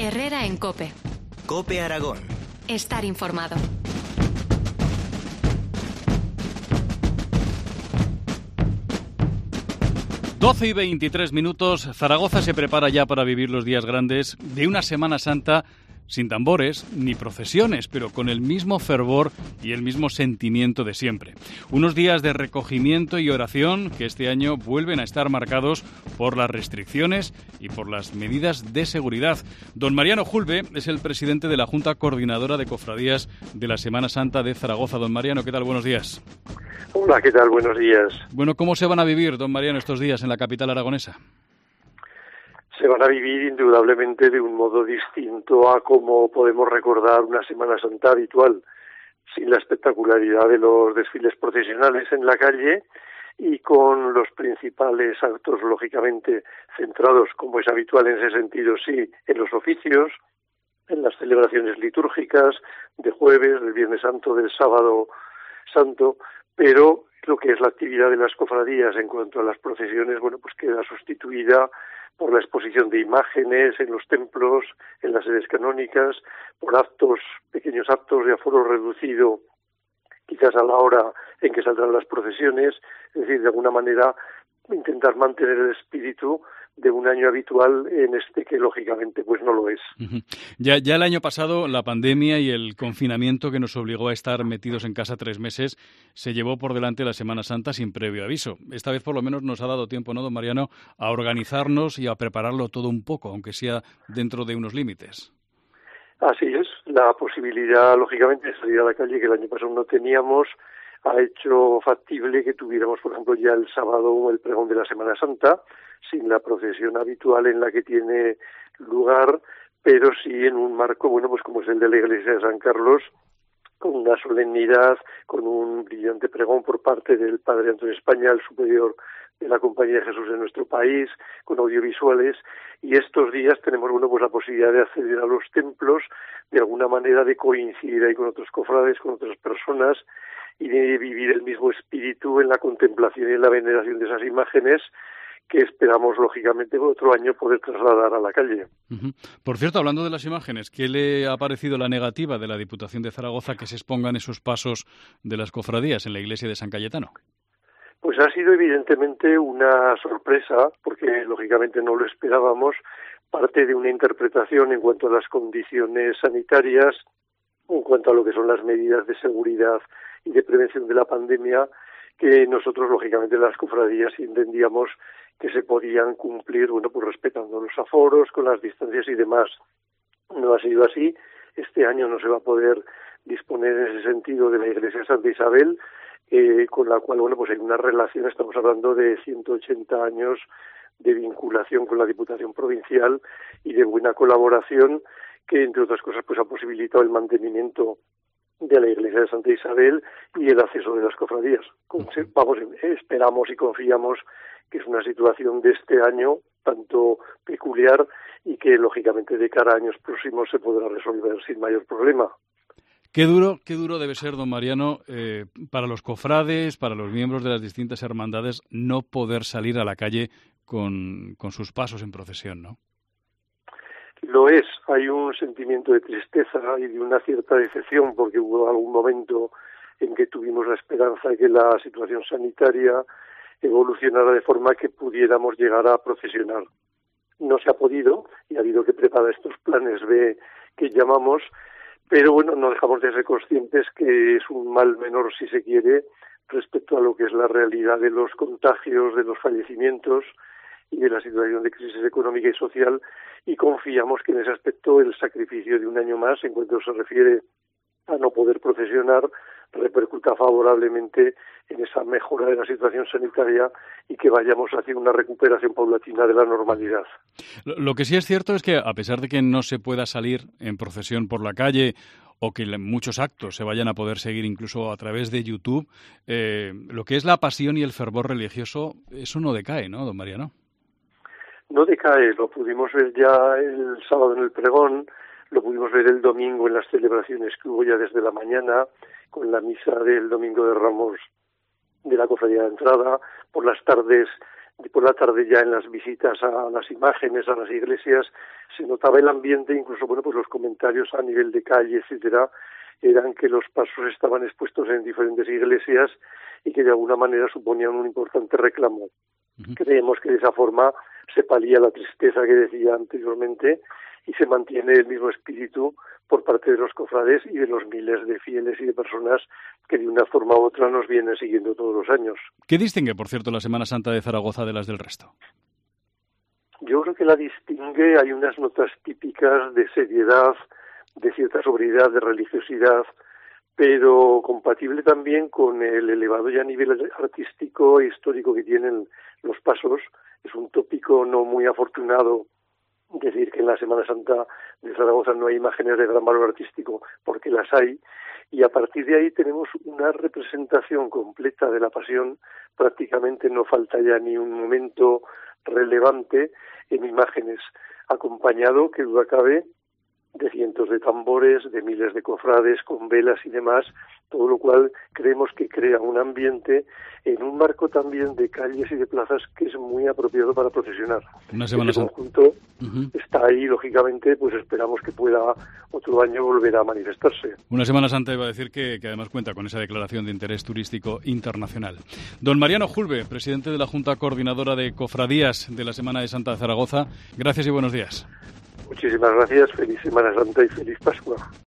Herrera en COPE. COPE Aragón. Estar informado. Doce y 23 minutos. Zaragoza se prepara ya para vivir los días grandes de una Semana Santa sin tambores ni procesiones, pero con el mismo fervor y el mismo sentimiento de siempre. Unos días de recogimiento y oración que este año vuelven a estar marcados por las restricciones y por las medidas de seguridad. Don Mariano Julve es el presidente de la Junta Coordinadora de Cofradías de la Semana Santa de Zaragoza. Don Mariano, ¿qué tal? Buenos días. Hola, ¿qué tal? Buenos días. Bueno, ¿cómo se van a vivir, don Mariano, estos días en la capital aragonesa? Se van a vivir indudablemente de un modo distinto a cómo podemos recordar una Semana Santa habitual, sin la espectacularidad de los desfiles procesionales en la calle y con los principales actos, lógicamente, centrados, como es habitual en ese sentido, sí, en los oficios, en las celebraciones litúrgicas de jueves, del Viernes Santo, del Sábado Santo, pero lo que es la actividad de las cofradías en cuanto a las procesiones, bueno, pues queda sustituida por la exposición de imágenes en los templos, en las sedes canónicas, por actos, pequeños actos de aforo reducido, quizás a la hora en que saldrán las procesiones, es decir, de alguna manera intentar mantener el espíritu de un año habitual en este que lógicamente pues no lo es. Ya el año pasado la pandemia y el confinamiento que nos obligó a estar metidos en casa 3 meses se llevó por delante la Semana Santa sin previo aviso. Esta vez por lo menos nos ha dado tiempo, ¿no, don Mariano?, a organizarnos y a prepararlo todo un poco, aunque sea dentro de unos límites. Así es, la posibilidad lógicamente de salir a la calle que el año pasado no teníamos ha hecho factible que tuviéramos, por ejemplo, ya el sábado el pregón de la Semana Santa, sin la procesión habitual en la que tiene lugar, pero sí en un marco, bueno, pues como es el de la Iglesia de San Carlos, con una solemnidad, con un brillante pregón por parte del Padre Antonio España, el superior de la Compañía de Jesús de nuestro país, con audiovisuales, y estos días tenemos, bueno, pues la posibilidad de acceder a los templos, de alguna manera de coincidir ahí con otros cofrades, con otras personas, y de vivir el mismo espíritu en la contemplación y en la veneración de esas imágenes que esperamos, lógicamente, otro año poder trasladar a la calle. Por cierto, hablando de las imágenes, ¿qué le ha parecido la negativa de la Diputación de Zaragoza que se expongan esos pasos de las cofradías en la iglesia de San Cayetano? Pues ha sido evidentemente una sorpresa, porque lógicamente no lo esperábamos, parte de una interpretación en cuanto a las condiciones sanitarias, en cuanto a lo que son las medidas de seguridad y de prevención de la pandemia, que nosotros, lógicamente, las cofradías entendíamos que se podían cumplir, bueno, pues respetando los aforos, con las distancias y demás. No ha sido así. Este año no se va a poder disponer en ese sentido de la Iglesia de Santa Isabel, con la cual, bueno, pues hay una relación, estamos hablando de 180 años de vinculación con la Diputación Provincial y de buena colaboración que, entre otras cosas, pues ha posibilitado el mantenimiento de la Iglesia de Santa Isabel y el acceso de las cofradías. Vamos, esperamos y confiamos que es una situación de este año tanto peculiar y que, lógicamente, de cara a años próximos se podrá resolver sin mayor problema. Qué duro debe ser, don Mariano, para los cofrades, para los miembros de las distintas hermandades, no poder salir a la calle con sus pasos en procesión, ¿no? Lo es, hay un sentimiento de tristeza y de una cierta decepción porque hubo algún momento en que tuvimos la esperanza de que la situación sanitaria evolucionara de forma que pudiéramos llegar a procesionar. No se ha podido y ha habido que preparar estos planes B que llamamos, pero bueno, no dejamos de ser conscientes que es un mal menor, si se quiere, respecto a lo que es la realidad de los contagios, de los fallecimientos y de la situación de crisis económica y social, y confiamos que en ese aspecto el sacrificio de un año más, en cuanto se refiere a no poder procesionar, repercuta favorablemente en esa mejora de la situación sanitaria y que vayamos hacia una recuperación paulatina de la normalidad. Lo que sí es cierto es que, a pesar de que no se pueda salir en procesión por la calle o que muchos actos se vayan a poder seguir incluso a través de YouTube, lo que es la pasión y el fervor religioso, eso no decae, ¿no, don Mariano? No decae, lo pudimos ver ya el sábado en el pregón, lo pudimos ver el domingo en las celebraciones que hubo ya desde la mañana, con la misa del Domingo de Ramos de la Cofradía de Entrada, por las tardes y por la tarde ya en las visitas a las imágenes, a las iglesias, se notaba el ambiente, incluso pues los comentarios a nivel de calle, etcétera, eran que los pasos estaban expuestos en diferentes iglesias y que de alguna manera suponían un importante reclamo. Creemos que de esa forma se palía la tristeza que decía anteriormente y se mantiene el mismo espíritu por parte de los cofrades y de los miles de fieles y de personas que de una forma u otra nos vienen siguiendo todos los años. ¿Qué distingue, por cierto, la Semana Santa de Zaragoza de las del resto? Yo creo que la distingue, hay unas notas típicas de seriedad, de cierta sobriedad, de religiosidad, pero compatible también con el elevado ya nivel artístico e histórico que tienen los pasos. Es un tópico no muy afortunado decir que en la Semana Santa de Zaragoza no hay imágenes de gran valor artístico, porque las hay, y a partir de ahí tenemos una representación completa de la Pasión. Prácticamente no falta ya ni un momento relevante en imágenes, acompañado, que duda cabe, de cientos de tambores, de miles de cofrades con velas y demás, todo lo cual creemos que crea un ambiente en un marco también de calles y de plazas que es muy apropiado para procesionar. Una Semana Santa. El conjunto está ahí, lógicamente, pues esperamos que pueda otro año volver a manifestarse. Una Semana Santa, iba a decir, que además cuenta con esa declaración de interés turístico internacional. Don Mariano Julve, presidente de la Junta Coordinadora de Cofradías de la Semana de Santa de Zaragoza, gracias y buenos días. Muchísimas gracias, feliz Semana Santa y feliz Pascua.